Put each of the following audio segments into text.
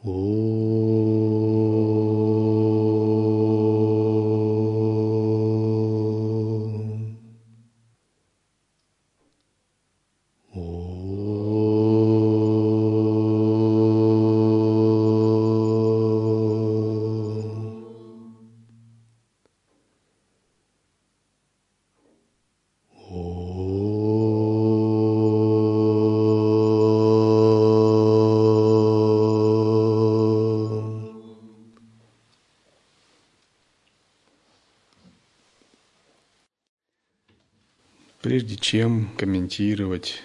Прежде чем комментировать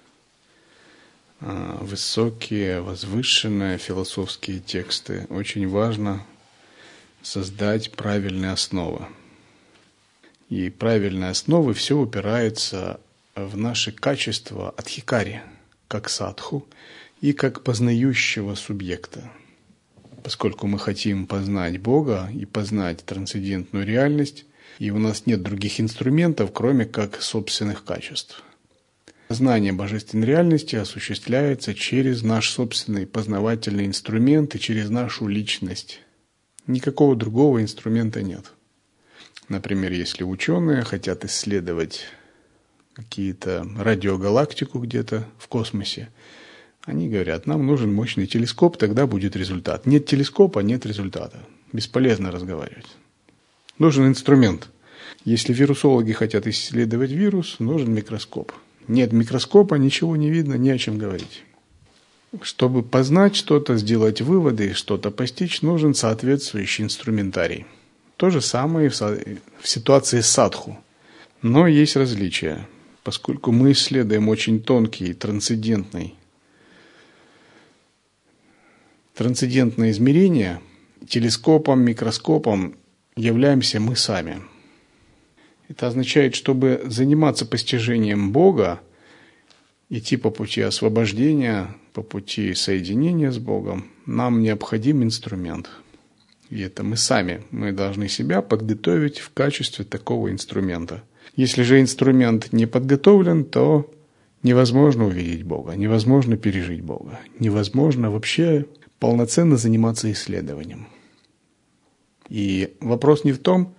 высокие, возвышенные философские тексты, очень важно создать правильные основы. И правильные основы все упирается в наши качества адхикари, как садху и как познающего субъекта. Поскольку мы хотим познать Бога и познать трансцендентную реальность, и у нас нет других инструментов, кроме как собственных качеств. Знание божественной реальности осуществляется через наш собственный познавательный инструмент и через нашу личность. Никакого другого инструмента нет. Например, если ученые хотят исследовать какие-то радиогалактику где-то в космосе, они говорят, нам нужен мощный телескоп, тогда будет результат. Нет телескопа, нет результата. Бесполезно разговаривать. Нужен инструмент. Если вирусологи хотят исследовать вирус, нужен микроскоп. Нет микроскопа, ничего не видно, не о чем говорить. Чтобы познать что-то, сделать выводы, что-то постичь, нужен соответствующий инструментарий. То же самое в ситуации садху. Но есть различия. Поскольку мы исследуем очень тонкие, трансцендентные измерения, телескопом, микроскопом являемся мы сами. Это означает, чтобы заниматься постижением Бога, идти по пути освобождения, по пути соединения с Богом, нам необходим инструмент. И это мы сами, мы должны себя подготовить в качестве такого инструмента. Если же инструмент не подготовлен, то невозможно увидеть Бога, невозможно пережить Бога, невозможно вообще полноценно заниматься исследованием. И вопрос не в том,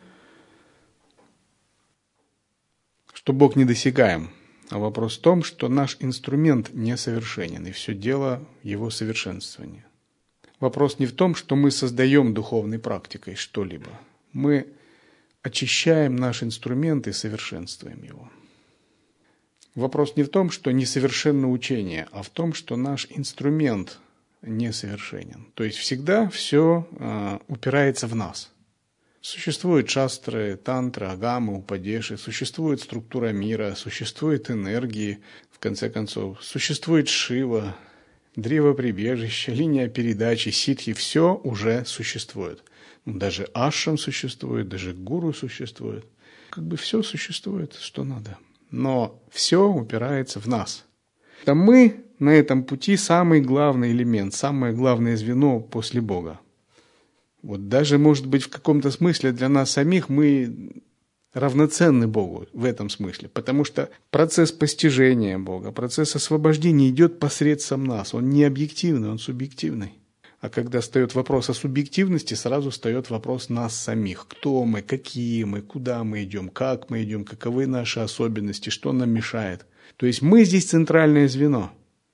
что Бог недосягаем, а вопрос в том, что наш инструмент несовершенен, и все дело в его совершенствовании. Вопрос не в том, что мы создаем духовной практикой что-либо. Мы очищаем наш инструмент и совершенствуем его. Вопрос не в том, что несовершенно учение, а в том, что наш инструмент несовершенен. То есть всегда все упирается в нас. Существуют шастры, тантры, агамы, упадеши, существует структура мира, существуют энергии, в конце концов, существует Шива, древоприбежище, линия передачи, ситхи, все уже существует. Даже ашрам существует, даже гуру существует. Как бы все существует, что надо. Но все упирается в нас. Это мы на этом пути самый главный элемент, самое главное звено после Бога. Вот даже, может быть, в каком-то смысле для нас самих мы равноценны Богу в этом смысле, потому что процесс постижения Бога, процесс освобождения идет посредством нас. Он не объективный, он субъективный. А когда встает вопрос о субъективности, сразу встает вопрос нас самих. Кто мы, какие мы, куда мы идем, каковы наши особенности, что нам мешает. То есть мы здесь центральное звено.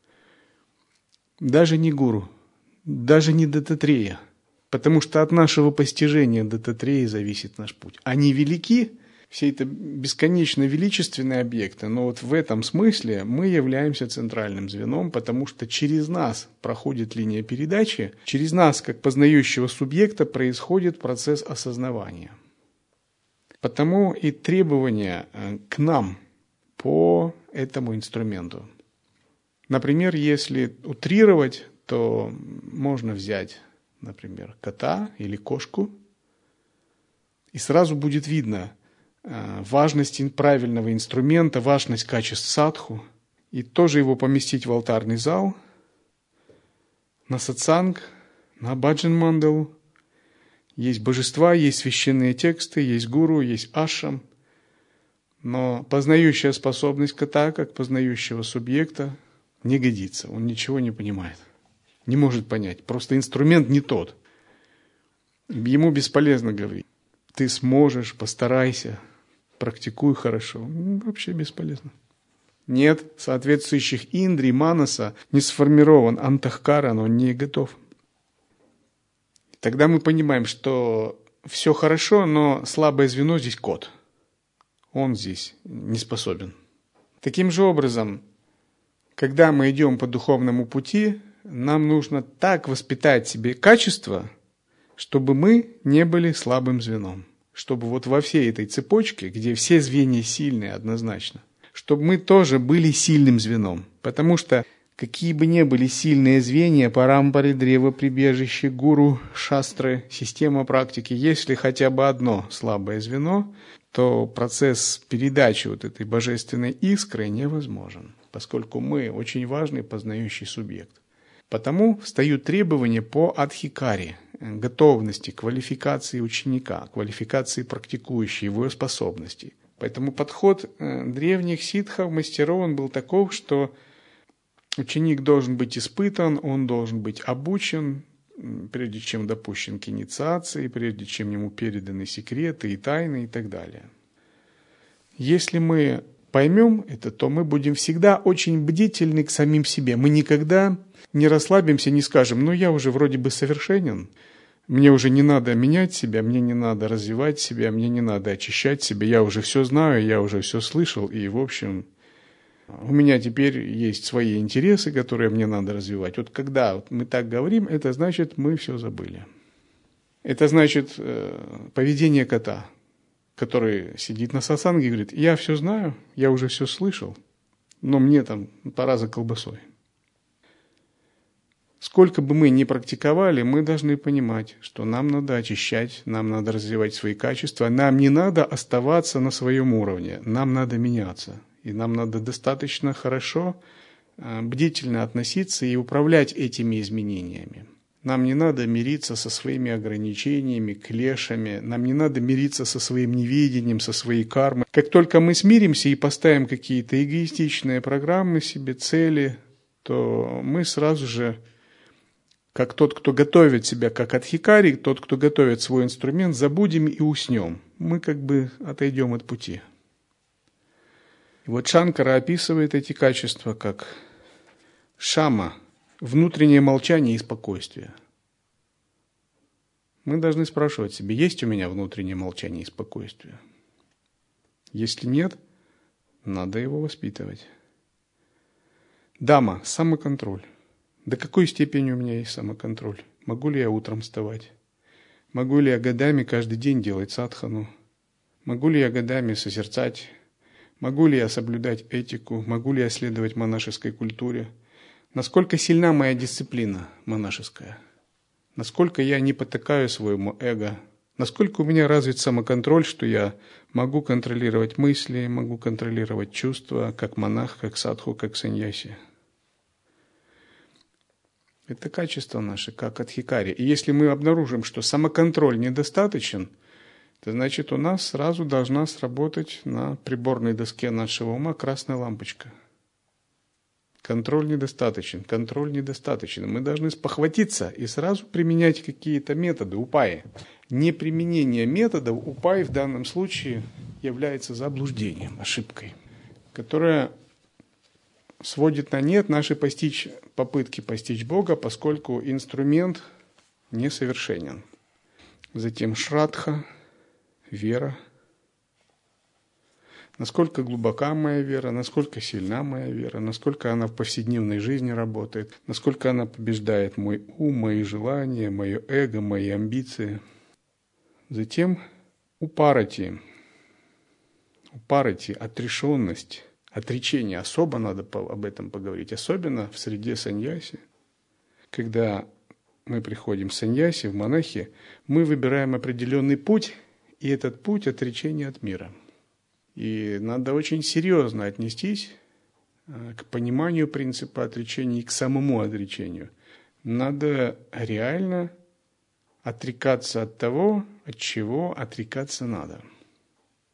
Даже не гуру, даже не Дататрея. Потому что от нашего постижения Дататреи зависит наш путь. Они велики, все это бесконечно величественные объекты, но вот в этом смысле мы являемся центральным звеном, потому что через нас проходит линия передачи, через нас, как познающего субъекта, происходит процесс осознавания. Потому и требования к нам по этому инструменту. Например, если утрировать, то можно взять, например, кота или кошку, и сразу будет видно важность правильного инструмента, важность качеств садху, и тоже его поместить в алтарный зал, на сатсанг, на баджан-мандалу. Есть божества, есть священные тексты, есть гуру, есть ашрам, но познающая способность кота, как познающего субъекта, не годится, он ничего не понимает. Не может понять. Просто инструмент не тот. Ему бесполезно говорить. Ты сможешь, постарайся, практикуй хорошо. Вообще бесполезно. Нет соответствующих индри, манаса, не сформирован антахкаран, он не готов. Тогда мы понимаем, что все хорошо, но слабое звено здесь кот. Он здесь не способен. Таким же образом, когда мы идем по духовному пути, нам нужно так воспитать себе качество, чтобы мы не были слабым звеном. Чтобы вот во всей этой цепочке, где все звенья сильные однозначно, чтобы мы тоже были сильным звеном. Потому что какие бы ни были сильные звенья, парампары, древо, прибежище, гуру, шастры, система практики, если хотя бы одно слабое звено, то процесс передачи вот этой божественной искры невозможен, поскольку мы очень важный познающий субъект. Потому встают требования по адхикаре, готовности, квалификации ученика, квалификации практикующего, его способностей. Поэтому подход древних ситхов, мастеров, он был таков, что ученик должен быть испытан, он должен быть обучен, прежде чем допущен к инициации, прежде чем ему переданы секреты и тайны и так далее. Если мы поймем это, то мы будем всегда очень бдительны к самим себе. Мы никогда не расслабимся, не скажем, ну я уже вроде бы совершенен, мне уже не надо менять себя, мне не надо развивать себя, мне не надо очищать себя, я уже все знаю, я уже все слышал, и в общем у меня теперь есть свои интересы, которые мне надо развивать. Вот когда мы так говорим, это значит, мы все забыли. Это значит поведение кота, который сидит на сатсанге и говорит, я все знаю, я уже все слышал, но мне там пора за колбасой. Сколько бы мы ни практиковали, мы должны понимать, что нам надо очищать, нам надо развивать свои качества, нам не надо оставаться на своем уровне, нам надо меняться. И нам надо достаточно хорошо, бдительно относиться и управлять этими изменениями. Нам не надо мириться со своими ограничениями, клешами, нам не надо мириться со своим неведением, со своей кармой. Как только мы смиримся и поставим какие-то эгоистичные программы себе, цели, то мы сразу же, как тот, кто готовит себя как адхикари, тот, кто готовит свой инструмент, забудем и уснем. Мы как бы отойдем от пути. И вот Шанкара описывает эти качества как шама, внутреннее молчание и спокойствие. Мы должны спрашивать себя, есть у меня внутреннее молчание и спокойствие? Если нет, надо его воспитывать. Дама, самоконтроль. До какой степени у меня есть самоконтроль? Могу ли я утром вставать? Могу ли я годами каждый день делать садхану? Могу ли я годами созерцать? Могу ли я соблюдать этику? Могу ли я следовать монашеской культуре? Насколько сильна моя дисциплина монашеская? Насколько я не потакаю своему эго? Насколько у меня развит самоконтроль, что я могу контролировать мысли, могу контролировать чувства, как монах, как садху, как саньяси? Это качество наше, как адхикари. И если мы обнаружим, что самоконтроль недостаточен, то значит у нас сразу должна сработать на приборной доске нашего ума красная лампочка. Контроль недостаточен, контроль недостаточен. Мы должны спохватиться и сразу применять какие-то методы, упаи. Неприменение методов упаи в данном случае является заблуждением, ошибкой, которая сводит на нет наши попытки постичь Бога, поскольку инструмент несовершенен. Затем шрадха, вера. Насколько глубока моя вера, насколько сильна моя вера, насколько она в повседневной жизни работает, насколько она побеждает мой ум, мои желания, мое эго, мои амбиции. Затем упарати, отрешенность, отречение. Особо надо об этом поговорить, особенно в среде саньяси. Когда мы приходим в саньяси, в монахи, мы выбираем определенный путь, и этот путь – отречение от мира. И надо очень серьезно отнестись к пониманию принципа отречения и к самому отречению. Надо реально отрекаться от того, от чего отрекаться надо.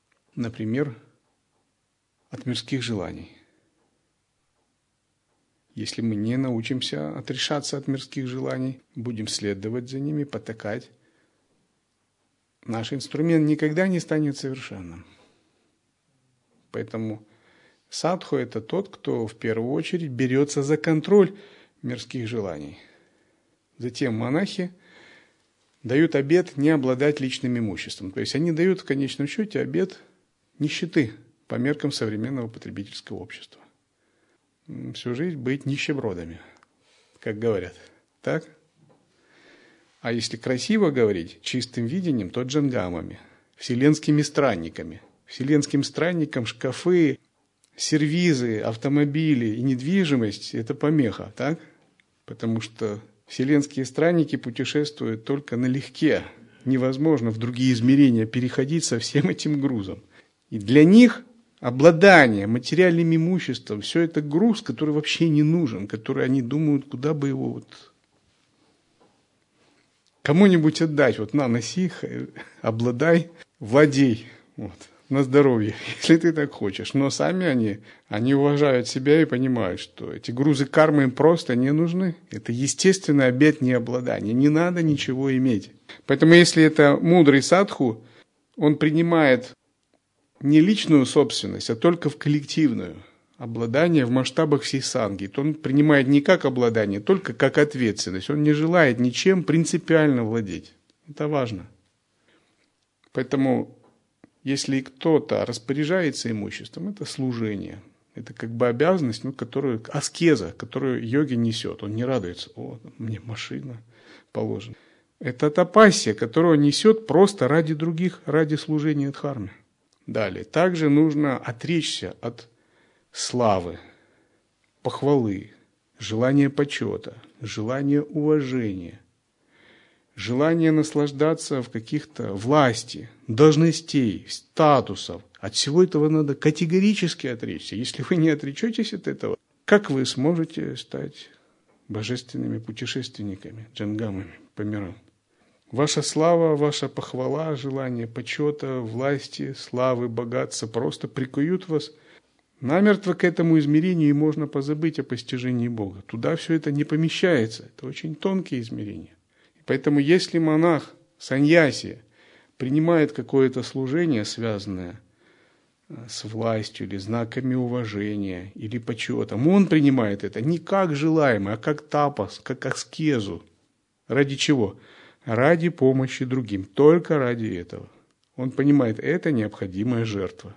Например, от мирских желаний. Если мы не научимся отрешаться от мирских желаний, будем следовать за ними, потакать, наш инструмент никогда не станет совершенным. Поэтому садху – это тот, кто в первую очередь берется за контроль мирских желаний. Затем монахи дают обет не обладать личным имуществом. То есть они дают в конечном счете обет нищеты по меркам современного потребительского общества. Всю жизнь быть нищебродами, как говорят. Так? А если красиво говорить, чистым видением, то джангамами, вселенскими странниками. Вселенским странникам шкафы, сервизы, автомобили и недвижимость – это помеха, так? Потому что вселенские странники путешествуют только налегке. Невозможно в другие измерения переходить со всем этим грузом. И для них обладание материальным имуществом – все это груз, который вообще не нужен, который они думают, куда бы его кому-нибудь отдать. Носи, обладай, владей. На здоровье, если ты так хочешь. Но сами они уважают себя и понимают, что эти грузы кармы им просто не нужны. Это естественный обет необладания. Не надо ничего иметь. Поэтому если это мудрый садху, он принимает не личную собственность, а только в коллективную. Обладание в масштабах всей санги. То он принимает не как обладание, только как ответственность. Он не желает ничем принципиально владеть. Это важно. Поэтому если кто-то распоряжается имуществом, это служение. Это как бы обязанность, аскеза, которую йоги несет. Он не радуется, мне машина положена. Это тапассия, которую он несет просто ради других, ради служения дхарме. Далее. Также нужно отречься от славы, похвалы, желания почета, желания уважения, желание наслаждаться в каких-то власти, должностей, статусов. От всего этого надо категорически отречься. Если вы не отречетесь от этого, как вы сможете стать божественными путешественниками, джангамами по мирам? Ваша слава, ваша похвала, желание почета, власти, славы, богатства просто прикуют вас намертво к этому измерению, и можно позабыть о постижении Бога. Туда все это не помещается. Это очень тонкие измерения. Поэтому если монах, саньяси, принимает какое-то служение, связанное с властью или знаками уважения или почетом, он принимает это не как желаемое, а как тапас, как аскезу. Ради чего? Ради помощи другим. Только ради этого. Он понимает, это необходимая жертва.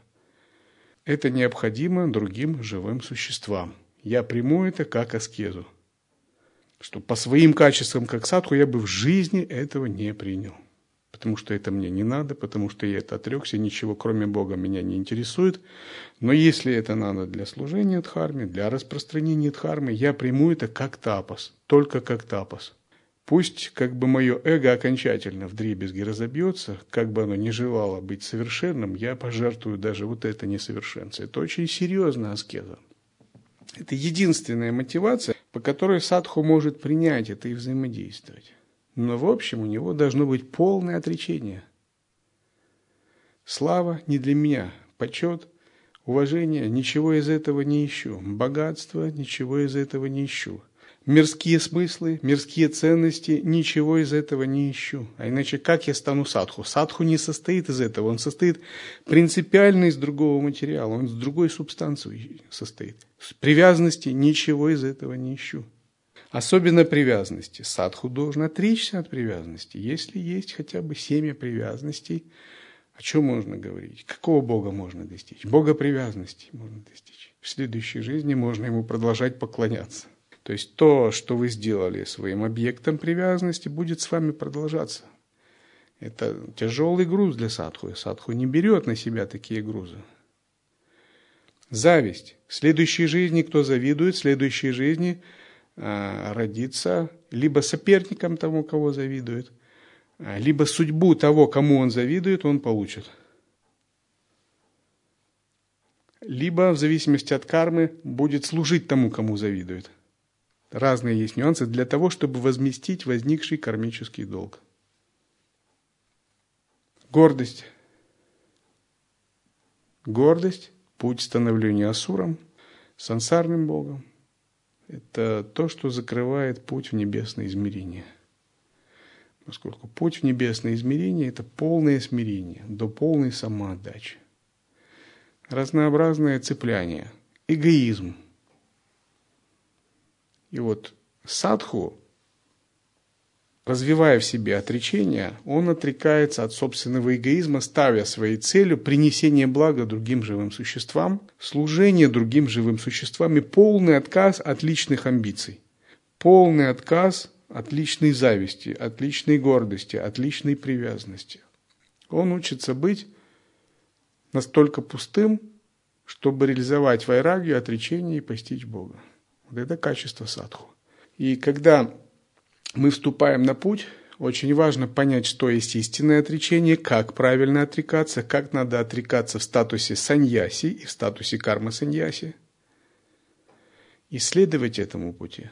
Это необходимо другим живым существам. Я приму это как аскезу. Что по своим качествам, как садху, я бы в жизни этого не принял. Потому что это мне не надо, потому что я это отрекся, ничего кроме Бога меня не интересует. Но если это надо для служения дхарме, для распространения дхармы, я приму это как тапас, только как тапас. Пусть как бы мое эго окончательно вдребезги разобьется, как бы оно ни желало быть совершенным, я пожертвую даже это несовершенство. Это очень серьезная аскеза. Это единственная мотивация, по которой садху может принять это и взаимодействовать. Но в общем у него должно быть полное отречение. Слава не для меня, почет, уважение, ничего из этого не ищу, богатство, ничего из этого не ищу. Мирские смыслы, мирские ценности, ничего из этого не ищу. А иначе как я стану садху? Садху не состоит из этого, он состоит принципиально из другого материала, он из другой субстанции состоит. С привязанности ничего из этого не ищу. Особенно привязанности. Садху должен отречься от привязанности. Если есть хотя бы 7 привязанностей, о чем можно говорить? Какого Бога можно достичь? Бога привязанности можно достичь. В следующей жизни можно ему продолжать поклоняться. То есть то, что вы сделали своим объектом привязанности, будет с вами продолжаться. Это тяжелый груз для садху. Садху не берет на себя такие грузы. Зависть. В следующей жизни кто завидует, в следующей жизни родится либо соперником тому, кого завидует, либо судьбу того, кому он завидует, он получит. Либо, в зависимости от кармы, будет служить тому, кому завидует. Разные есть нюансы для того, чтобы возместить возникший кармический долг. Гордость. Гордость – путь становления асуром, сансарным богом. это то, что закрывает путь в небесное измерение. Поскольку путь в небесное измерение – это полное смирение, до полной самоотдачи. Разнообразное цепляние, эгоизм. И вот садху, развивая в себе отречение, он отрекается от собственного эгоизма, ставя своей целью принесение блага другим живым существам, служение другим живым существам и полный отказ от личных амбиций, полный отказ от личной зависти, от личной гордости, от личной привязанности. Он учится быть настолько пустым, чтобы реализовать вайрагью, отречение и постичь Бога. Вот это качество садху. И когда мы вступаем на путь, очень важно понять, что есть истинное отречение, как правильно отрекаться, как надо отрекаться в статусе саньяси и в статусе карма-саньяси. И следовать этому пути.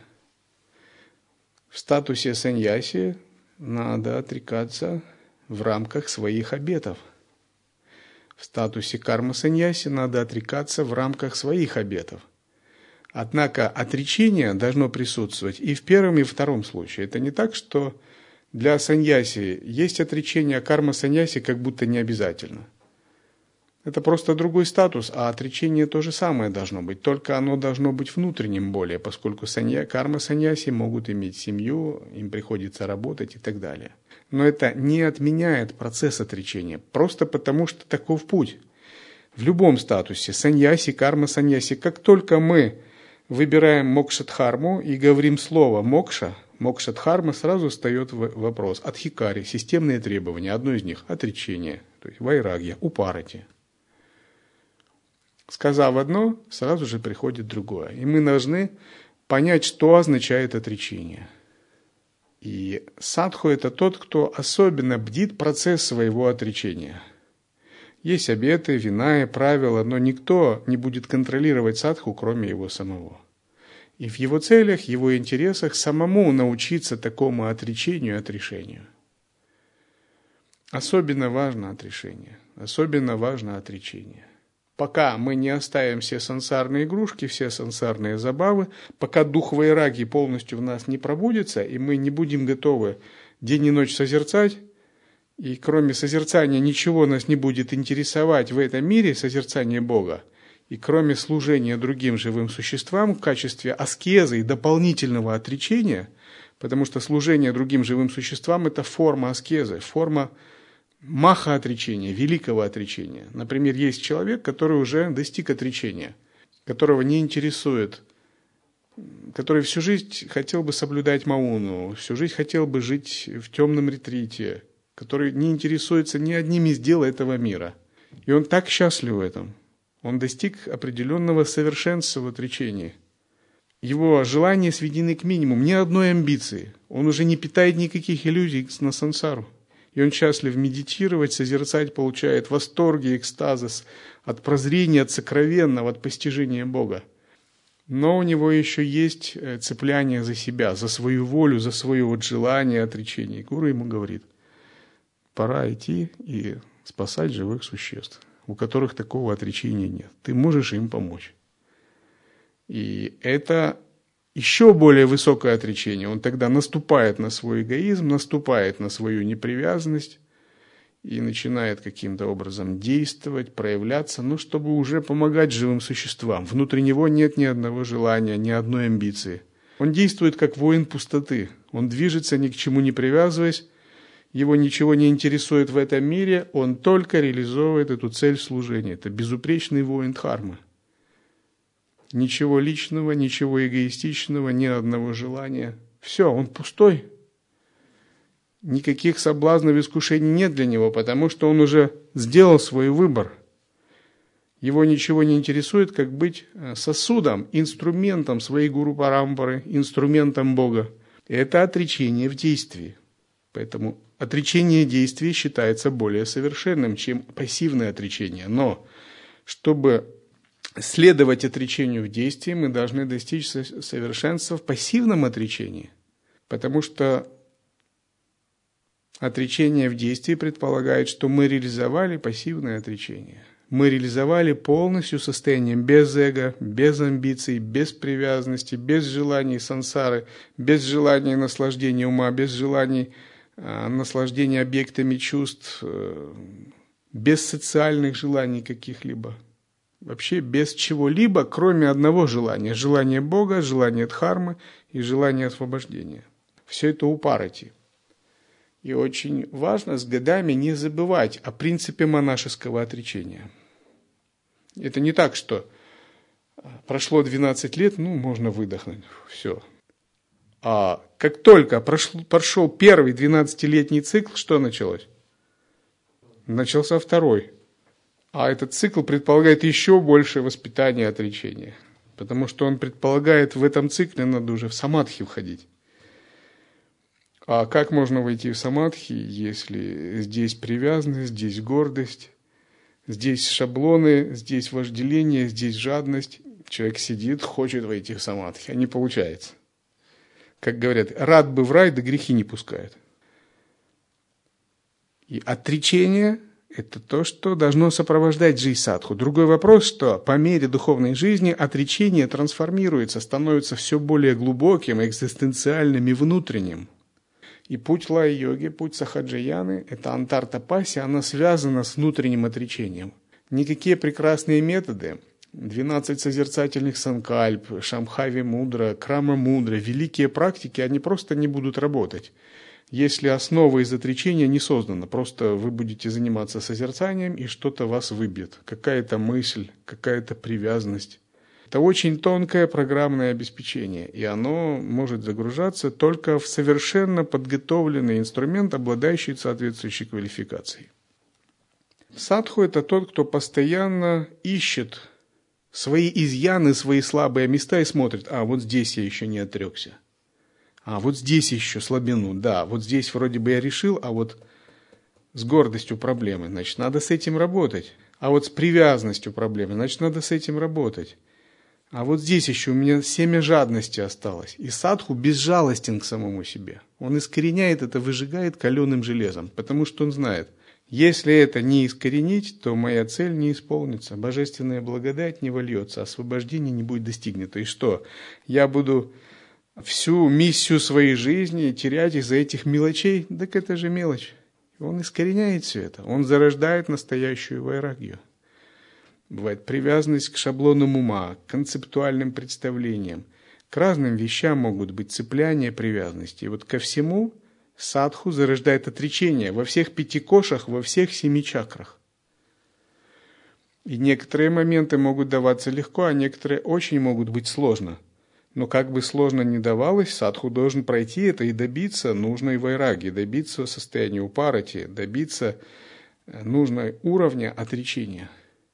В статусе саньяси надо отрекаться в рамках своих обетов. В статусе карма-саньяси надо отрекаться в рамках своих обетов. Однако отречение должно присутствовать и в первом, и в втором случае. Это не так, что для саньяси есть отречение, а карма-саньяси как будто не обязательно. Это просто другой статус, а отречение то же самое должно быть, только оно должно быть внутренним более, поскольку карма-саньяси могут иметь семью, им приходится работать и так далее. Но это не отменяет процесс отречения, просто потому что таков путь. В любом статусе, саньяси, карма-саньяси, как только мы выбираем мокша-дхарму и говорим слово «мокша», мокша-дхарма, сразу встает вопрос. Адхикари, системные требования, одно из них – отречение, то есть вайрагья, упарати. Сказав одно, сразу же приходит другое. И мы должны понять, что означает отречение. И садху – это тот, кто особенно бдит процесс своего отречения. Есть обеты, вина и правила, но никто не будет контролировать садху, кроме его самого. И в его целях, его интересах самому научиться такому отречению и отрешению. Особенно важно отрешение, особенно важно отречение. Пока мы не оставим все сансарные игрушки, все сансарные забавы, пока дух вайраги полностью в нас не пробудится, и мы не будем готовы день и ночь созерцать, и кроме созерцания ничего нас не будет интересовать в этом мире, созерцание Бога, и кроме служения другим живым существам в качестве аскезы и дополнительного отречения, потому что служение другим живым существам – это форма аскезы, форма маха-отречения, великого отречения. Например, есть человек, который уже достиг отречения, которого не интересует, который всю жизнь хотел бы соблюдать мауну, всю жизнь хотел бы жить в темном ретрите, который не интересуется ни одним из дел этого мира. И он так счастлив в этом. Он достиг определенного совершенства в отречении. Его желания сведены к минимуму, ни одной амбиции. Он уже не питает никаких иллюзий на сансару. И он счастлив медитировать, созерцать, получает восторги, экстазис от прозрения, от сокровенного, от постижения Бога. Но у него еще есть цепляние за себя, за свою волю, за свое вот желание отречения. И гуру ему говорит: пора идти и спасать живых существ, у которых такого отречения нет. Ты можешь им помочь. И это еще более высокое отречение. Он тогда наступает на свой эгоизм, наступает на свою непривязанность и начинает каким-то образом действовать, проявляться, чтобы уже помогать живым существам. Внутри него нет ни одного желания, ни одной амбиции. Он действует как воин пустоты. Он движется, ни к чему не привязываясь, его ничего не интересует в этом мире, он только реализовывает эту цель служения. Это безупречный воин дхармы. Ничего личного, ничего эгоистичного, ни одного желания. Все, он пустой. Никаких соблазнов и искушений нет для него, потому что он уже сделал свой выбор. Его ничего не интересует, как быть сосудом, инструментом своей гуру парампары, инструментом Бога. Это отречение в действии. Поэтому отречение действий считается более совершенным, чем пассивное отречение. Но чтобы следовать отречению в действии, мы должны достичь совершенства в пассивном отречении. Потому что отречение в действии предполагает, что мы реализовали пассивное отречение. мы реализовали полностью состоянием без эго, без амбиций, без привязанности, без желаний сансары, без желаний наслаждения ума, без желаний наслаждения объектами чувств, без социальных желаний каких-либо. Вообще без чего-либо, кроме одного желания. Желание Бога, желание дхармы и желание освобождения. Все это у парати. И очень важно с годами не забывать о принципе монашеского отречения. Это не так, что прошло 12 лет, можно выдохнуть, все. А как только прошел первый 12-летний цикл, что началось? Начался второй. А этот цикл предполагает еще большее воспитание отречения. Потому что он предполагает, в этом цикле надо уже в самадхи входить. А как можно войти в самадхи, если здесь привязанность, здесь гордость, здесь шаблоны, здесь вожделение, здесь жадность? Человек сидит, хочет войти в самадхи, а не получается. Как говорят, рад бы в рай, да грехи не пускают. И отречение – это то, что должно сопровождать жизнь садху. Другой вопрос, что по мере духовной жизни отречение трансформируется, становится все более глубоким, экзистенциальным и внутренним. И путь лай-йоги, путь сахаджаяны – это антар-тапасия, она связана с внутренним отречением. Никакие прекрасные методы, 12 созерцательных санкальп, шамбхави-мудра, крама-мудра, великие практики, они просто не будут работать. Если основа из отречения не создана, просто вы будете заниматься созерцанием, и что-то вас выбьет, какая-то мысль, какая-то привязанность. Это очень тонкое программное обеспечение, и оно может загружаться только в совершенно подготовленный инструмент, обладающий соответствующей квалификацией. Садху – это тот, кто постоянно ищет свои изъяны, свои слабые места и смотрит, вот здесь я еще не отрекся. Вот здесь еще слабину, да, вот здесь вроде бы я решил, а вот с гордостью проблемы, значит, надо с этим работать. А вот с привязанностью проблемы, значит, надо с этим работать. А вот здесь еще у меня семя жадности осталось. И садху безжалостен к самому себе. Он искореняет это, выжигает каленым железом, потому что он знает, если это не искоренить, то моя цель не исполнится, божественная благодать не вольется, освобождение не будет достигнуто. И что? Я буду всю миссию своей жизни терять из-за этих мелочей? Так это же мелочь. Он искореняет все это, он зарождает настоящую вайрагью. Бывает привязанность к шаблонам ума, к концептуальным представлениям. К разным вещам могут быть цепляния, привязанности. И вот ко всему садху зарождает отречение во всех 5 кошах, во всех 7 чакрах. И некоторые моменты могут даваться легко, а некоторые очень могут быть сложно. Но как бы сложно ни давалось, садху должен пройти это и добиться нужной вайраги, добиться состояния упарати, добиться нужного уровня отречения.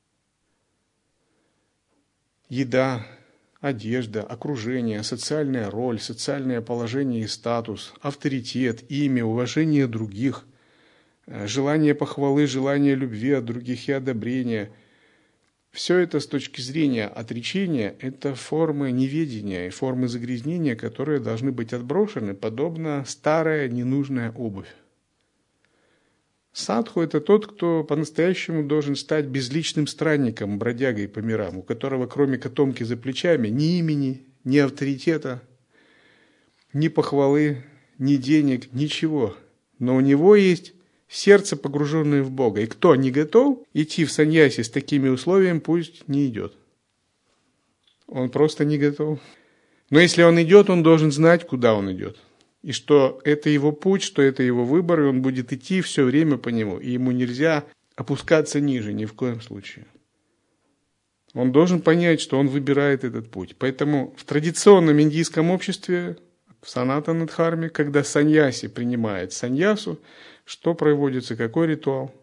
Еда, одежда, окружение, социальная роль, социальное положение и статус, авторитет, имя, уважение других, желание похвалы, желание любви от других и одобрения. Все это с точки зрения отречения – это формы неведения и формы загрязнения, которые должны быть отброшены, подобно старая ненужная обувь. Садху – это тот, кто по-настоящему должен стать безличным странником, бродягой по мирам, у которого кроме котомки за плечами ни имени, ни авторитета, ни похвалы, ни денег, ничего. Но у него есть сердце, погруженное в Бога. И кто не готов идти в саньяси с такими условиями, пусть не идет. Он просто не готов. Но если он идет, он должен знать, куда он идет. И что это его путь, что это его выбор, и он будет идти все время по нему. И ему нельзя опускаться ниже, ни в коем случае. Он должен понять, что он выбирает этот путь. Поэтому в традиционном индийском обществе, в санатана-дхарме, когда саньяси принимает саньясу, что проводится, какой ритуал?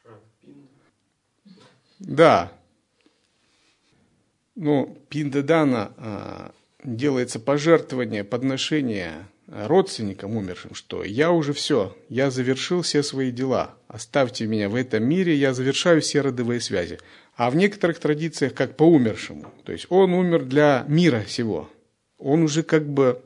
Да. Пиндадана делается пожертвование, подношение родственникам умершим, что я уже все, я завершил все свои дела, оставьте меня в этом мире, я завершаю все родовые связи. А в некоторых традициях как по умершему, то есть он умер для мира сего, он уже как бы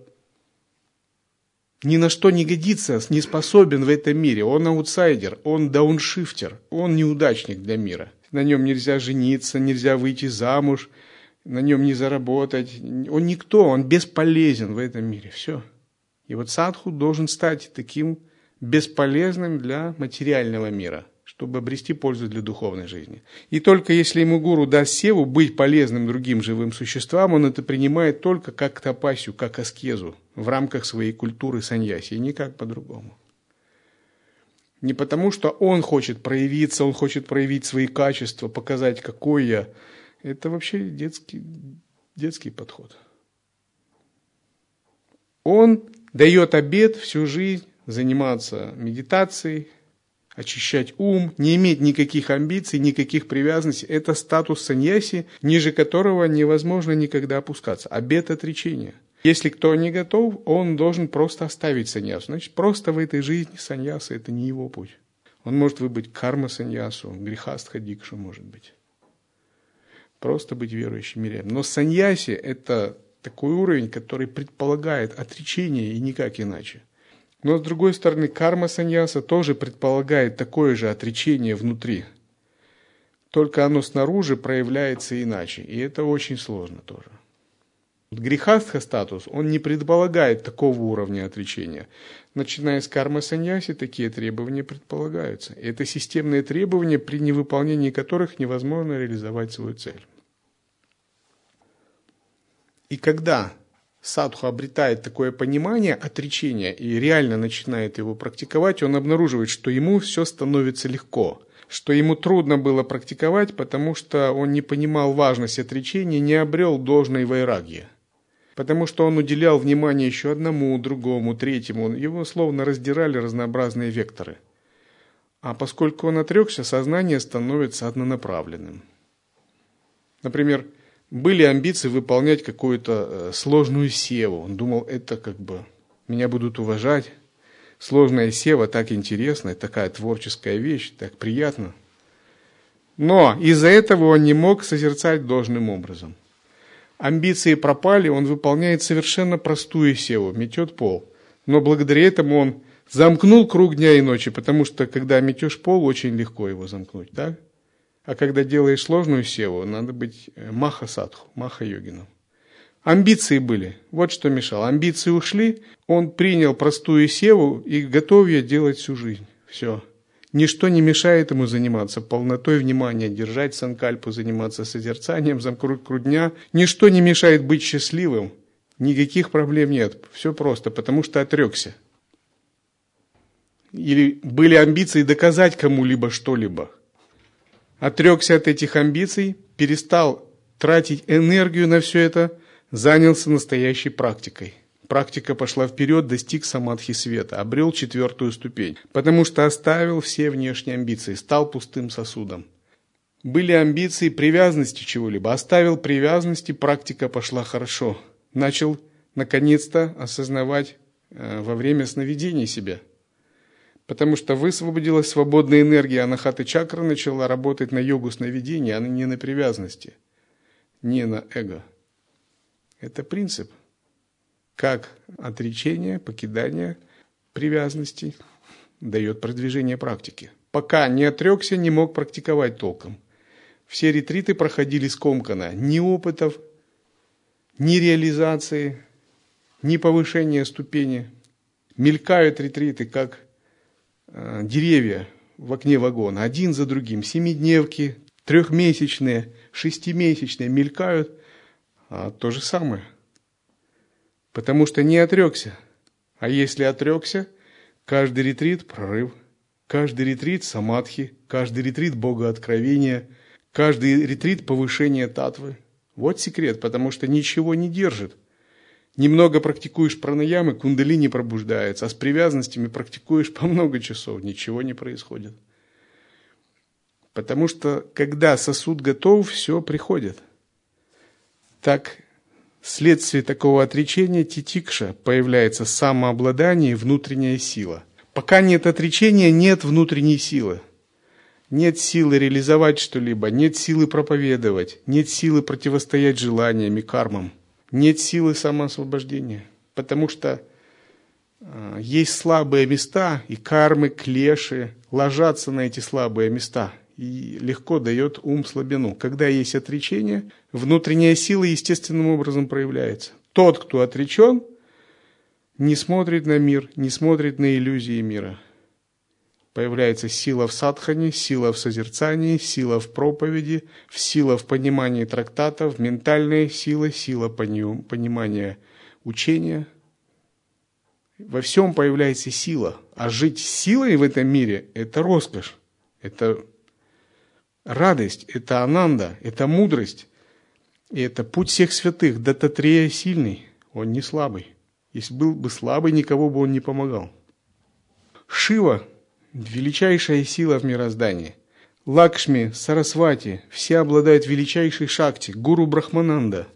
ни на что не годится, не способен в этом мире, он аутсайдер, он дауншифтер, он неудачник для мира. на нем нельзя жениться, нельзя выйти замуж, на нем не заработать. Он никто, он бесполезен в этом мире. Все. И вот садху должен стать таким бесполезным для материального мира, чтобы обрести пользу для духовной жизни. И только если ему гуру даст севу быть полезным другим живым существам, он это принимает только как тапасию, как аскезу в рамках своей культуры саньяси, и никак по-другому. Не потому, что он хочет проявиться, он хочет проявить свои качества, показать, какой я. Это вообще детский подход. Он дает обет всю жизнь заниматься медитацией, очищать ум, не иметь никаких амбиций, никаких привязанностей. Это статус саньяси, ниже которого невозможно никогда опускаться. Обет отречения. Если кто не готов, он должен просто оставить саньясу. Значит, просто в этой жизни саньяса – это не его путь. Он может выбрать карма-саньясу, грехастха-дикшу, может быть. Просто быть верующим мирянином. Но саньяси – это такой уровень, который предполагает отречение и никак иначе. Но с другой стороны, карма-саньяса тоже предполагает такое же отречение внутри. Только оно снаружи проявляется иначе. И это очень сложно тоже. Грехастха статус, он не предполагает такого уровня отречения. Начиная с карма-саньяси, такие требования предполагаются. И это системные требования, при невыполнении которых невозможно реализовать свою цель. И когда садху обретает такое понимание отречения и реально начинает его практиковать, он обнаруживает, что ему все становится легко, что ему трудно было практиковать, потому что он не понимал важность отречения, не обрел должной вайрагьи. Потому что он уделял внимание еще одному, другому, третьему. Его словно раздирали разнообразные векторы. А поскольку он отрекся, сознание становится однонаправленным. Например, были амбиции выполнять какую-то сложную севу. Он думал, это меня будут уважать. Сложная сева так интересно, такая творческая вещь, так приятно. Но из-за этого он не мог созерцать должным образом. Амбиции пропали, он выполняет совершенно простую севу, метет пол. Но благодаря этому он замкнул круг дня и ночи, потому что когда метешь пол, очень легко его замкнуть, так? А когда делаешь сложную севу, надо быть маха-садху, маха-йогином. Амбиции были, вот что мешало. Амбиции ушли, он принял простую севу и готов ее делать всю жизнь. Все. Ничто не мешает ему заниматься полнотой внимания, держать санкальпу, заниматься созерцанием, замкнуть круг дня. Ничто не мешает быть счастливым. Никаких проблем нет. Все просто, потому что отрекся. Или были амбиции доказать кому-либо что-либо. Отрекся от этих амбиций, перестал тратить энергию на все это, занялся настоящей практикой. Практика пошла вперед, достиг самадхи света, обрел 4-ю ступень, потому что оставил все внешние амбиции, стал пустым сосудом. Были амбиции привязанности чего-либо, оставил привязанности, практика пошла хорошо. Начал, наконец-то, осознавать во время сновидений себя. Потому что высвободилась свободная энергия, анахата чакра начала работать на йогу сновидения, а не на привязанности, не на эго. Это принцип. Как отречение, покидание привязанностей дает продвижение практики. Пока не отрекся, не мог практиковать толком. Все ретриты проходили скомканно. Ни опытов, ни реализации, ни повышения ступени. Мелькают ретриты, как деревья в окне вагона, один за другим. 7-дневки, 3-месячные, 6-месячные мелькают. А то же самое. Потому что не отрекся. А если отрекся, каждый ретрит – прорыв. Каждый ретрит – самадхи. Каждый ретрит – богооткровение. Каждый ретрит – повышение татвы. Вот секрет, потому что ничего не держит. Немного практикуешь пранаямы, кундалини пробуждается, а с привязанностями практикуешь по много часов, ничего не происходит. Потому что, когда сосуд готов, все приходит. Так, вследствие такого отречения титикша появляется самообладание и внутренняя сила. Пока нет отречения, нет внутренней силы. Нет силы реализовать что-либо, нет силы проповедовать, нет силы противостоять желаниям и кармам, нет силы самоосвобождения. Потому что есть слабые места, и кармы, клеши ложатся на эти слабые места. и легко дает ум слабину. Когда есть отречение, внутренняя сила естественным образом проявляется. Тот, кто отречен, не смотрит на мир, не смотрит на иллюзии мира. Появляется сила в садхане, сила в созерцании, сила в проповеди, сила в понимании трактатов, ментальная сила, сила понимания учения. Во всем появляется сила. А жить силой в этом мире – это роскошь, это радость, это ананда, это мудрость. И это путь всех святых. Даттатрея сильный, он не слабый. Если был бы слабый, никого бы он не помогал. Шива – величайшая сила в мироздании. Лакшми, Сарасвати – все обладают величайшей шакти. Гуру Брахмананда.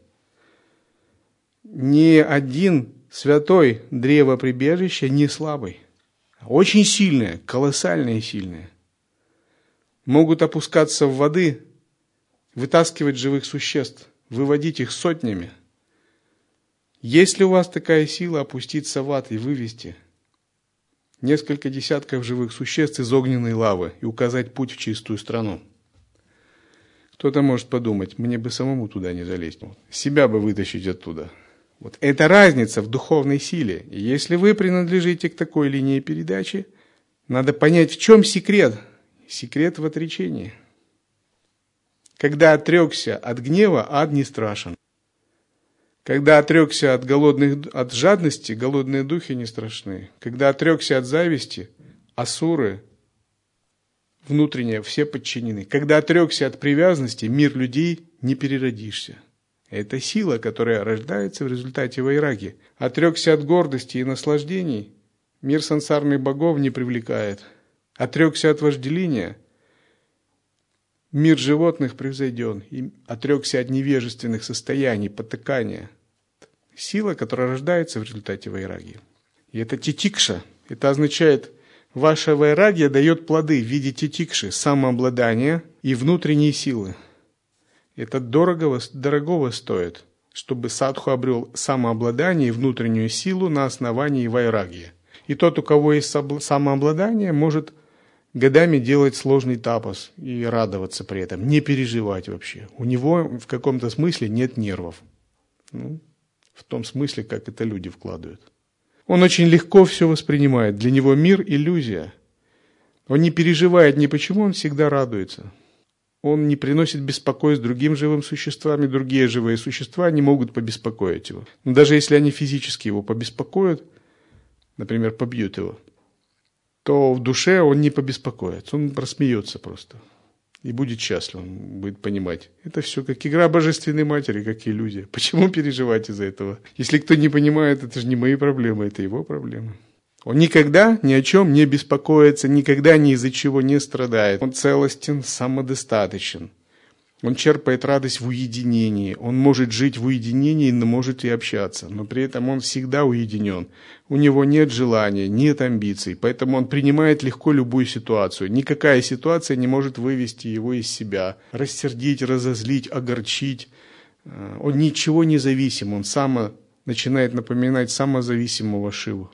Ни один святой древоприбежище не слабый. Очень сильное, колоссальное и сильное. Могут опускаться в воды, вытаскивать живых существ, выводить их сотнями. Есть ли у вас такая сила опуститься в ад и вывести несколько десятков живых существ из огненной лавы и указать путь в чистую страну? Кто-то может подумать, мне бы самому туда не залезть, себя бы вытащить оттуда. Вот это разница в духовной силе. И если вы принадлежите к такой линии передачи, надо понять, в чем секрет. Секрет в отречении. Когда отрекся от гнева, ад не страшен. Когда отрекся от жадности, голодные духи не страшны. Когда отрекся от зависти, асуры внутренние все подчинены. Когда отрекся от привязанности, мир людей не переродишься. Это сила, которая рождается в результате вайраги. Отрекся от гордости и наслаждений, мир сансарных богов не привлекает. Отрекся от вожделения, мир животных превзойден. И отрекся от невежественных состояний, потакания. Сила, которая рождается в результате вайраги. И это титикша. Это означает, ваша вайрагия дает плоды в виде титикши, самообладания и внутренней силы. Это дорогого стоит, чтобы садху обрел самообладание и внутреннюю силу на основании вайрагья. И тот, у кого есть самообладание, может годами делать сложный тапас и радоваться при этом, не переживать вообще. У него в каком-то смысле нет нервов. В том смысле, как это люди вкладывают. Он очень легко все воспринимает. Для него мир – иллюзия. Он не переживает ни почему, он всегда радуется. Он не приносит беспокойств другим живым существам, и другие живые существа не могут побеспокоить его. Но даже если они физически его побеспокоят, например, побьют его, то в душе он не побеспокоится, он просмеется просто. И будет счастлив, он будет понимать. Это все как игра Божественной Матери, как иллюзия. Почему переживать из-за этого? Если кто не понимает, это же не мои проблемы, это его проблемы. Он никогда ни о чем не беспокоится, никогда ни из-за чего не страдает. Он целостен, самодостаточен. Он черпает радость в уединении. Он может жить в уединении, но может и общаться. Но при этом он всегда уединен. У него нет желания, нет амбиций. Поэтому он принимает легко любую ситуацию. Никакая ситуация не может вывести его из себя. Рассердить, разозлить, огорчить. Он ничего не зависим. Он начинает напоминать самозависимого Шиву.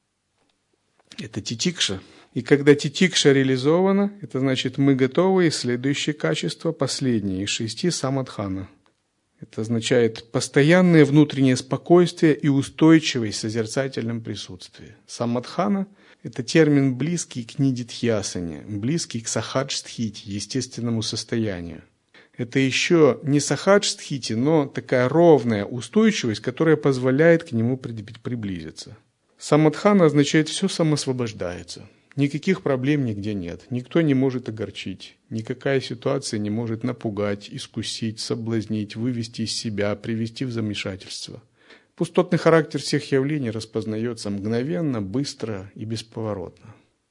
Это титикша. И когда титикша реализована, это значит, мы готовы, и следующее качество, последнее из 6, самадхана. Это означает постоянное внутреннее спокойствие и устойчивость в созерцательном присутствии. Самадхана – это термин, близкий к нидитхьясане, близкий к сахадж-стхити, естественному состоянию. Это еще не сахадж-стхити, но такая ровная устойчивость, которая позволяет к нему приблизиться. Самадхана означает, все самосвобождается. Никаких проблем нигде нет. Никто не может огорчить. Никакая ситуация не может напугать, искусить, соблазнить, вывести из себя, привести в замешательство. Пустотный характер всех явлений распознается мгновенно, быстро и бесповоротно.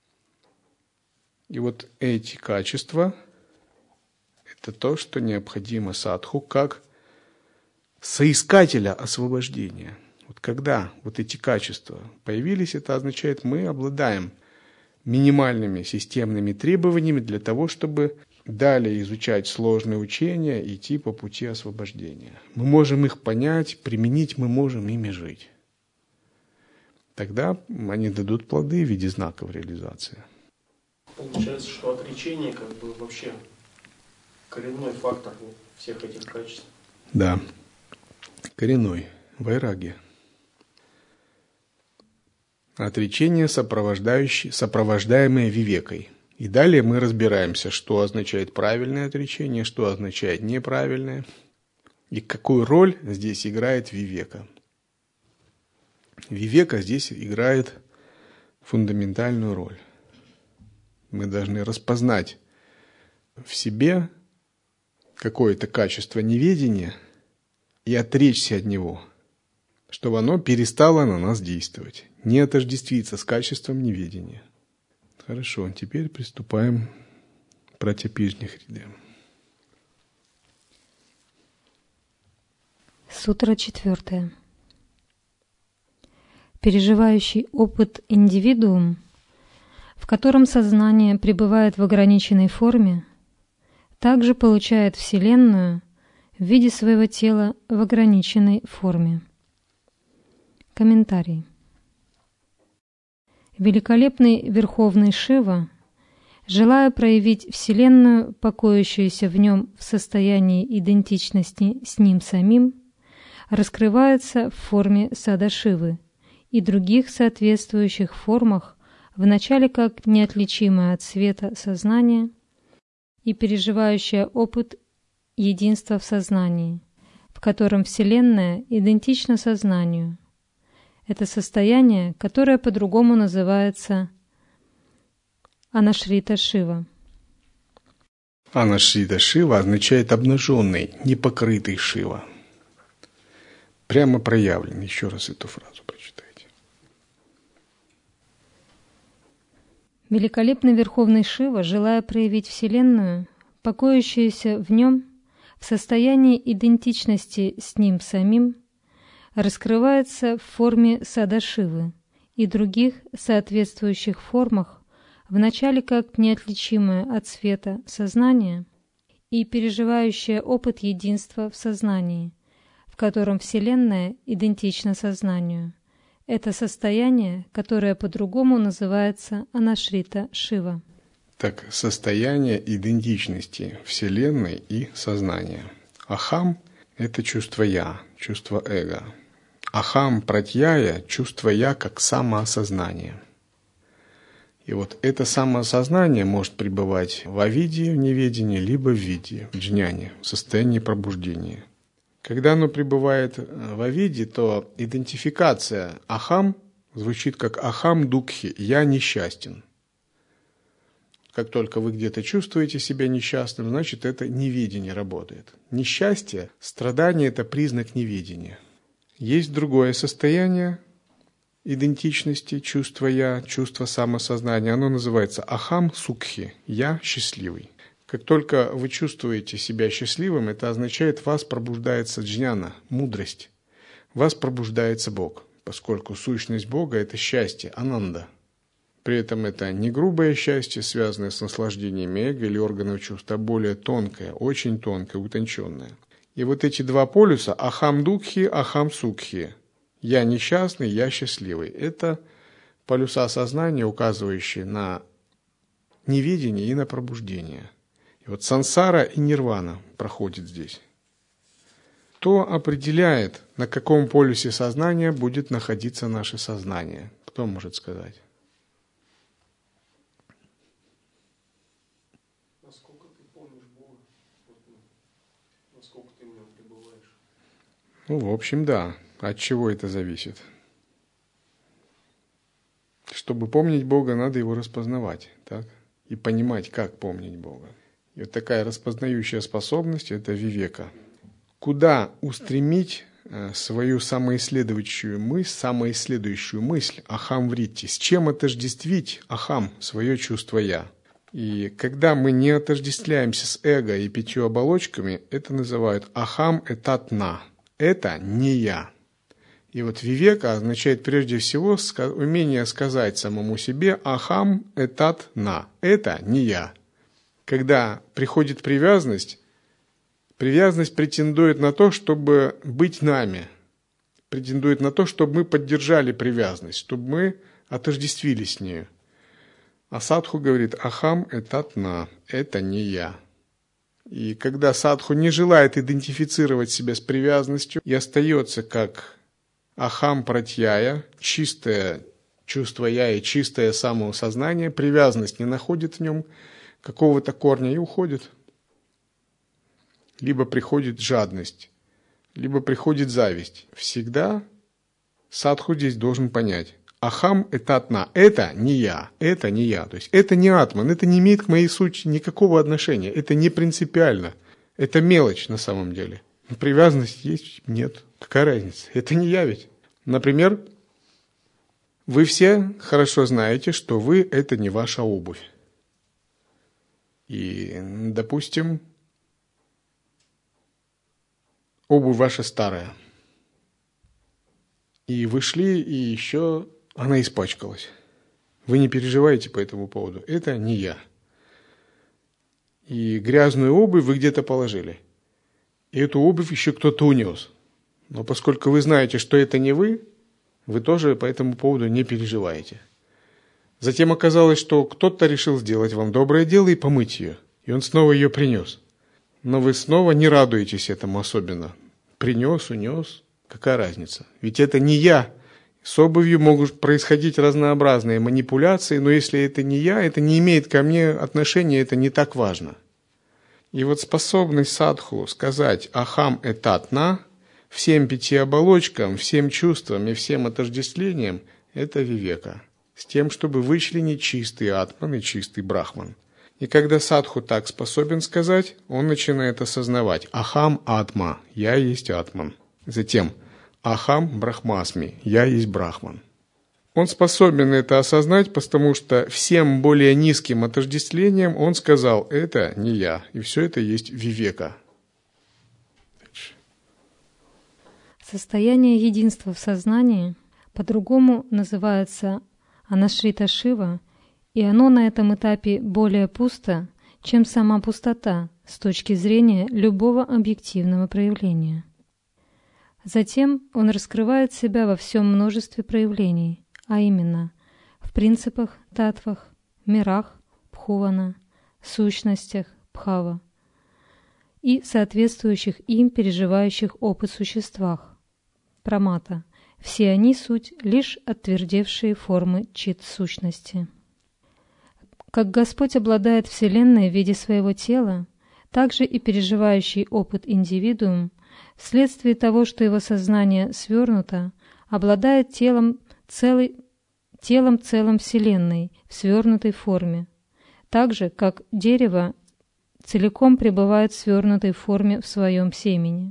И вот эти качества – это то, что необходимо садху как соискателя освобождения. Вот когда вот эти качества появились, это означает, мы обладаем минимальными системными требованиями для того, чтобы далее изучать сложные учения, идти по пути освобождения. Мы можем их понять, применить, мы можем ими жить. Тогда они дадут плоды в виде знаков реализации. Получается, что отречение вообще коренной фактор всех этих качеств. Да, коренной, вайрагья. Отречение, сопровождаемое вивекой. И далее мы разбираемся, что означает правильное отречение, что означает неправильное, и какую роль здесь играет вивека. Вивека здесь играет фундаментальную роль. Мы должны распознать в себе какое-то качество неведения и отречься от него, чтобы оно перестало на нас действовать, не отождествиться с качеством неведения. Хорошо, теперь приступаем к Пратьяпижняхриде. Сутра 4. Переживающий опыт индивидуум, в котором сознание пребывает в ограниченной форме, также получает Вселенную в виде своего тела в ограниченной форме. Комментарий. Великолепный Верховный Шива, желая проявить Вселенную, покоящуюся в нем в состоянии идентичности с ним самим, раскрывается в форме Садашивы и других соответствующих формах, вначале как неотличимое от света сознание и переживающее опыт единства в сознании, в котором Вселенная идентична сознанию. Это состояние, которое по-другому называется Анашрита Шива. Анашрита Шива означает обнаженный, непокрытый Шива. Прямо проявлен. Еще раз эту фразу прочитайте. Великолепный Верховный Шива, желая проявить Вселенную, покоящуюся в нем в состоянии идентичности с ним самим, раскрывается в форме Садашивы и других соответствующих формах, вначале как неотличимое от света сознание и переживающее опыт единства в сознании, в котором Вселенная идентична сознанию. Это состояние, которое по-другому называется Анашрита Шива. Так, состояние идентичности Вселенной и сознания. Ахам – это чувство «я», чувство эго. Ахам пратьяя – чувство «я» как самоосознание. И вот это самоосознание может пребывать в авидии, в неведении, либо в виде, в джняне, в состоянии пробуждения. Когда оно пребывает в авиде, то идентификация ахам звучит как ахам дукхи – «я несчастен». Как только вы где-то чувствуете себя несчастным, значит, это неведение работает. Несчастье, страдание – это признак неведения. Есть другое состояние идентичности, чувство «я», чувство самосознания. Оно называется ахам сукхи – «я счастливый». Как только вы чувствуете себя счастливым, это означает, в вас пробуждается джняна, мудрость. В вас пробуждается Бог, поскольку сущность Бога – это счастье, ананда. При этом это не грубое счастье, связанное с наслаждением эго или органов чувств, а более тонкое, очень тонкое, утонченное. И вот эти два полюса – ахам дукхи, ахам сукхи – «я несчастный», «я счастливый» – это полюса сознания, указывающие на неведение и на пробуждение. И вот сансара и нирвана проходит здесь. Кто определяет, на каком полюсе сознания будет находиться наше сознание? Кто может сказать? Насколько ты помнишь Бога? Насколько ты в нем пребываешь? Ну, в общем, да. От чего это зависит? Чтобы помнить Бога, надо его распознавать, так? И понимать, как помнить Бога. И вот такая распознающая способность – это вивека. Куда устремить свою самоисследующую мысль, ахам вритти? С чем отождествить ахам, свое чувство «я»? И когда мы не отождествляемся с эго и 5 оболочками, это называют ахам этатна. Это не я. И вот вивека означает прежде всего умение сказать самому себе ахам этатна. Это не я. Когда приходит привязанность претендует на то, чтобы быть нами. Претендует на то, чтобы мы поддержали привязанность, чтобы мы отождествились с нею. А садху говорит, ахам этатна, это не я. И когда садху не желает идентифицировать себя с привязанностью и остается как ахам пратьяя, чистое чувство я и чистое самоосознание, привязанность не находит в нем какого-то корня и уходит. Либо приходит жадность, либо приходит зависть. Всегда садху здесь должен понять: ахам это атма, это не я, это не я. То есть это не атман, это не имеет к моей сути никакого отношения, это не принципиально, это мелочь на самом деле. Привязанность есть? Нет. Какая разница? Это не я ведь. Например, вы все хорошо знаете, что вы – это не ваша обувь. И, допустим, обувь ваша старая. И вы шли, и еще она испачкалась. Вы не переживаете по этому поводу. Это не я. И грязную обувь вы где-то положили. И эту обувь еще кто-то унес. Но поскольку вы знаете, что это не вы тоже по этому поводу не переживаете. Затем оказалось, что кто-то решил сделать вам доброе дело и помыть ее. И он снова ее принес. Но вы снова не радуетесь этому особенно. Принес, унес. Какая разница? Ведь это не я. С обувью могут происходить разнообразные манипуляции, но если это не я, это не имеет ко мне отношения, это не так важно. И вот способность садху сказать «ахам этатна» всем 5 оболочкам, всем чувствам и всем отождествлениям – это вивека. С тем, чтобы вычленить чистый атман и чистый брахман. И когда садху так способен сказать, он начинает осознавать «ахам атма» – «я есть атман». Затем «ахам брахмасми» – «я есть брахман». Он способен это осознать, потому что всем более низким отождествлением он сказал «это не я», и все это есть вивека. Состояние единства в сознании по-другому называется анашрита шива, и оно на этом этапе более пусто, чем сама пустота с точки зрения любого объективного проявления. Затем он раскрывает себя во всем множестве проявлений, а именно в принципах, татвах, мирах, бхувана, сущностях, бхава и соответствующих им переживающих опыт существах, прамата. Все они суть лишь отвердевшие формы чит-сущности. Как Господь обладает Вселенной в виде своего тела, так же и переживающий опыт индивидуум, вследствие того, что его сознание свернуто, обладает телом целым Вселенной в свернутой форме, так же, как дерево целиком пребывает в свернутой форме в своем семени.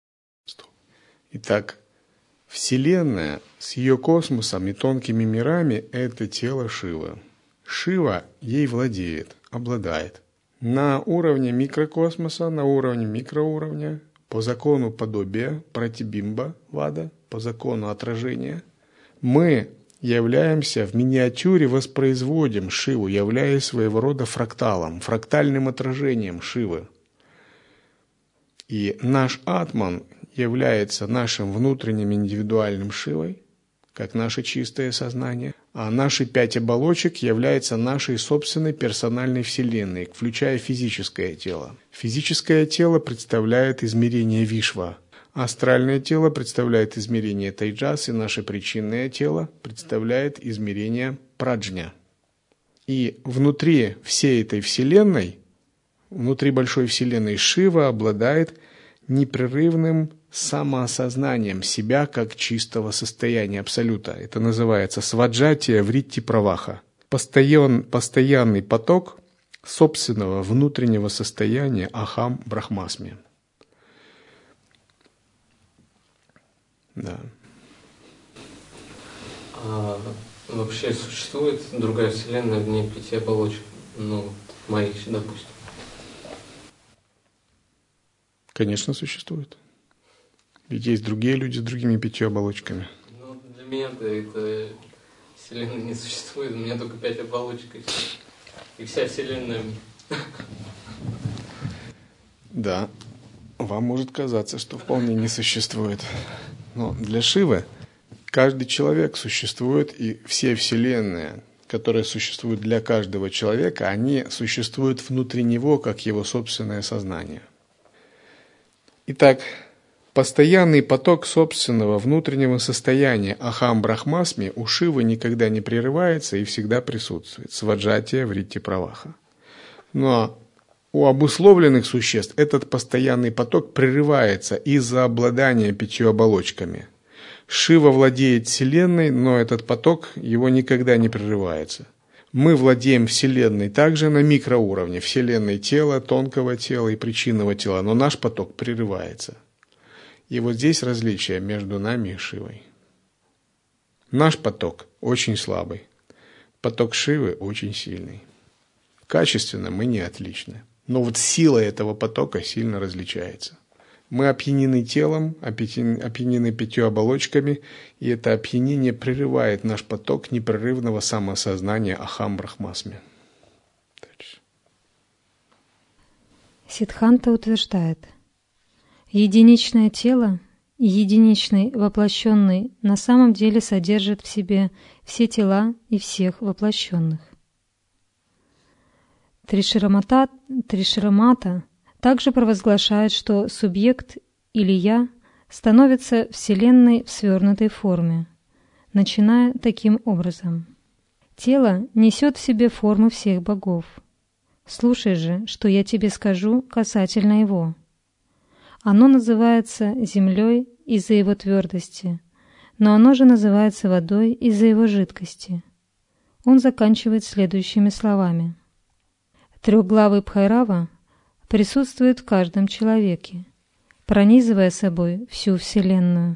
Итак, Вселенная с ее космосом и тонкими мирами – это тело Шивы. Шива ей владеет, обладает. На уровне микрокосмоса, на уровне микроуровня, по закону подобия, пратибимба, вада, по закону отражения, мы являемся в миниатюре, воспроизводим Шиву, являясь своего рода фракталом, фрактальным отражением Шивы. И наш атман является нашим внутренним индивидуальным Шивой, как наше чистое сознание, а наши 5 оболочек являются нашей собственной персональной вселенной, включая физическое тело. Физическое тело представляет измерение Вишва, астральное тело представляет измерение Тайджас, и наше причинное тело представляет измерение Праджня. И внутри всей этой вселенной, внутри большой вселенной, Шива обладает непрерывным самоосознанием себя как чистого состояния абсолюта. Это называется сваджатия вритти праваха. Постоянный поток собственного внутреннего состояния ахам брахмасми. Да. А вообще существует другая вселенная вне 5 оболочек? Моих, допустим. Конечно, существует. Ведь есть другие люди с другими 5 оболочками. Для меня-то эта вселенная не существует, у меня только 5 оболочек, и вся вселенная. Да, вам может казаться, что вполне не существует. Но для Шивы каждый человек существует, и все вселенные которые существуют для каждого человека, они существуют внутри него, как его собственное сознание. Итак, постоянный поток собственного внутреннего состояния Ахам Брахмасми у Шивы никогда не прерывается и всегда присутствует. Сваджатия вритти праваха. Но у обусловленных существ этот постоянный поток прерывается из-за обладания 5 оболочками. Шива владеет Вселенной, но этот поток его никогда не прерывается. Мы владеем Вселенной также на микроуровне, Вселенной тела, тонкого тела и причинного тела, но наш поток прерывается. И вот здесь различие между нами и Шивой. Наш поток очень слабый, поток Шивы очень сильный. Качественно мы не отличны, но вот сила этого потока сильно различается. Мы опьянены телом, опьянены 5 оболочками, и это опьянение прерывает наш поток непрерывного самосознания Ахам Брахмасми. Сиддханта утверждает: единичное тело, единичный воплощенный, на самом деле содержит в себе все тела и всех воплощенных. Триширамата также провозглашает, что субъект или «я» становится Вселенной в свернутой форме, начиная таким образом. Тело несет в себе формы всех богов. Слушай же, что я тебе скажу касательно его. Оно называется землей из-за его твердости, но оно же называется водой из-за его жидкости. Он заканчивает следующими словами. Трехглавый Бхайрава присутствует в каждом человеке, пронизывая собой всю Вселенную.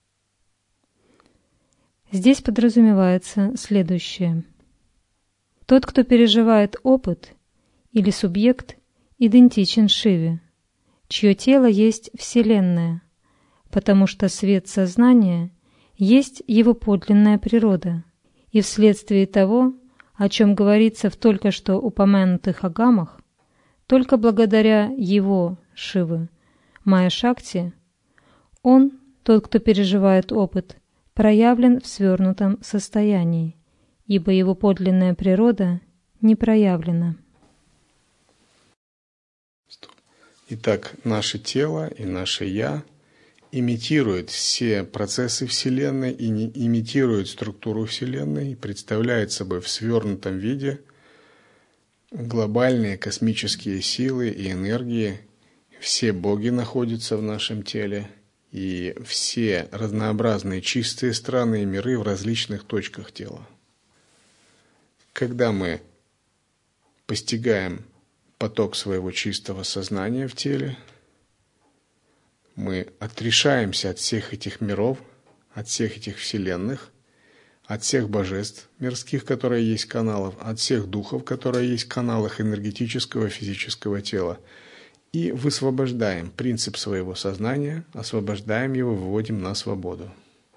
Здесь подразумевается следующее. Тот, кто переживает опыт или субъект, идентичен Шиве, чье тело есть Вселенная, потому что свет сознания есть его подлинная природа, и вследствие того, о чем говорится в только что упомянутых агамах, только благодаря его, Шивы, Майя-Шакти, он, тот, кто переживает опыт, проявлен в свернутом состоянии, ибо его подлинная природа не проявлена. Итак, наше тело и наше «я» имитируют все процессы Вселенной и имитируют структуру Вселенной и представляют собой в свернутом виде глобальные космические силы и энергии. Все боги находятся в нашем теле, и все разнообразные чистые страны и миры в различных точках тела. Когда мы постигаем поток своего чистого сознания в теле, мы отрешаемся от всех этих миров, от всех этих вселенных, от всех божеств мирских, которые есть каналов, от всех духов, которые есть в каналах энергетического, физического тела, и высвобождаем принцип своего сознания, освобождаем его, выводим на свободу.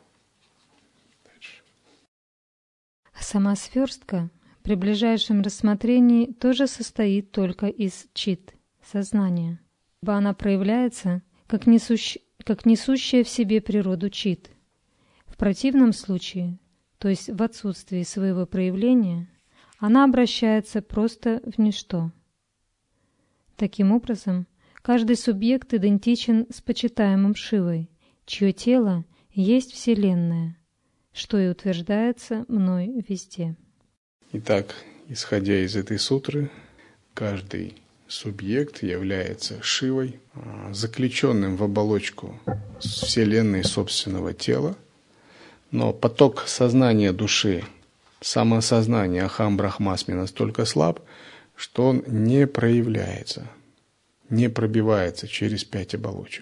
Сама сверстка при ближайшем рассмотрении тоже состоит только из чит, сознания, ибо она проявляется как несущая в себе природу чит. В противном случае, то есть в отсутствии своего проявления, она обращается просто в ничто. Таким образом, каждый субъект идентичен с почитаемым Шивой, чье тело есть Вселенная, что и утверждается мной везде. Итак, исходя из этой сутры, каждый субъект является Шивой, заключенным в оболочку Вселенной собственного тела, но поток сознания души, самосознания Ахам Брахмасми настолько слаб, что он не проявляется, не пробивается через 5 оболочек.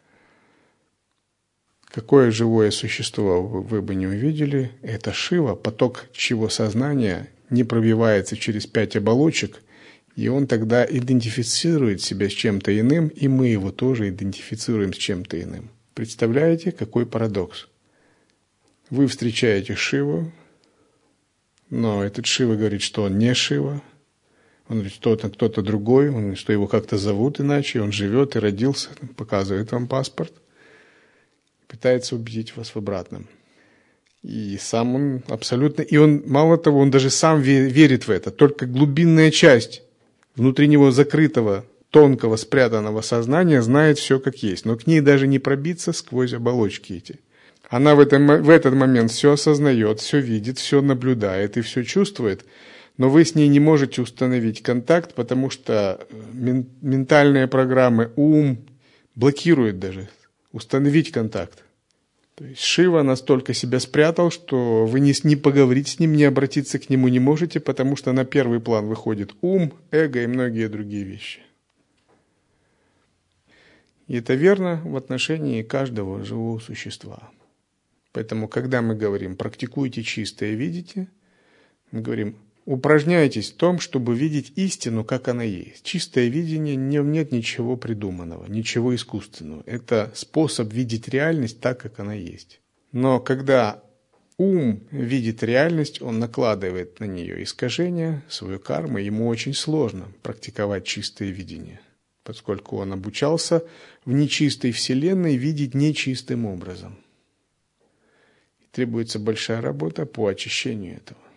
Какое живое существо вы бы не увидели, это Шива, поток чьего сознания не пробивается через 5 оболочек, и он тогда идентифицирует себя с чем-то иным, и мы его тоже идентифицируем с чем-то иным. Представляете, какой парадокс? Вы встречаете Шиву, но этот Шива говорит, что он не Шива, он говорит, что это кто-то другой, он говорит, что его как-то зовут иначе, он живет и родился, показывает вам паспорт, пытается убедить вас в обратном. И сам он абсолютно... И он, мало того, он даже сам верит в это. Только глубинная часть внутри него закрытого, тонкого, спрятанного сознания знает все как есть. Но к ней даже не пробиться сквозь оболочки эти. Она в этот момент все осознает, все видит, все наблюдает и все чувствует. Но вы с ней не можете установить контакт, потому что ментальные программы, ум блокируют даже установить контакт. То есть Шива настолько себя спрятал, что вы не поговорить с ним, не обратиться к нему не можете, потому что на первый план выходит ум, эго и многие другие вещи. И это верно в отношении каждого живого существа. Поэтому, когда мы говорим «практикуйте чистое, видите», мы говорим «упражняйтесь в том, чтобы видеть истину, как она есть». Чистое видение, в нем нет ничего придуманного, ничего искусственного. Это способ видеть реальность так, как она есть. Но когда ум видит реальность, он накладывает на нее искажения, свою карму, ему очень сложно практиковать чистое видение, поскольку он обучался в нечистой вселенной видеть нечистым образом. И требуется большая работа по очищению этого.